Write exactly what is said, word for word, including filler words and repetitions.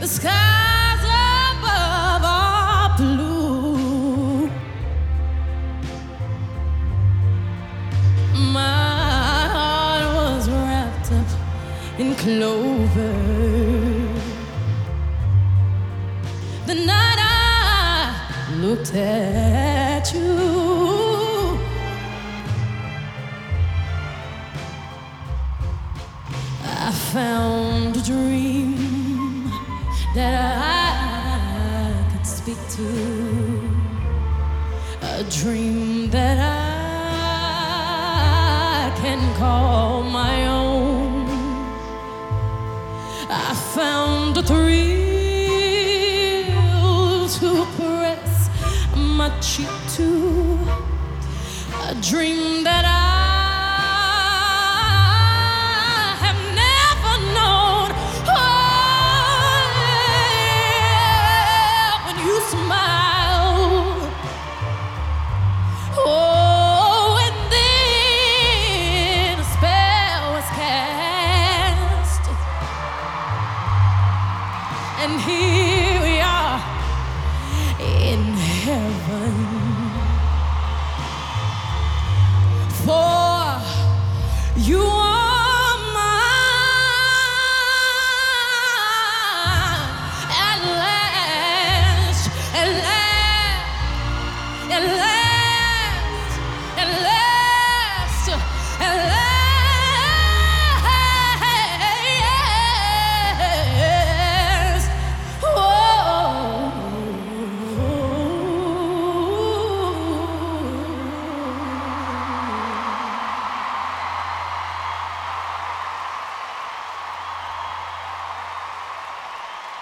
skies above are blue. My heart was wrapped up in clover. The night I looked at you, I found a dream that I could speak to, a dream that I can call my own. I found a thrill to press my cheek to, a dream that I have never known. Oh, when you smile, oh, and then a spell was cast, and here we are in heaven.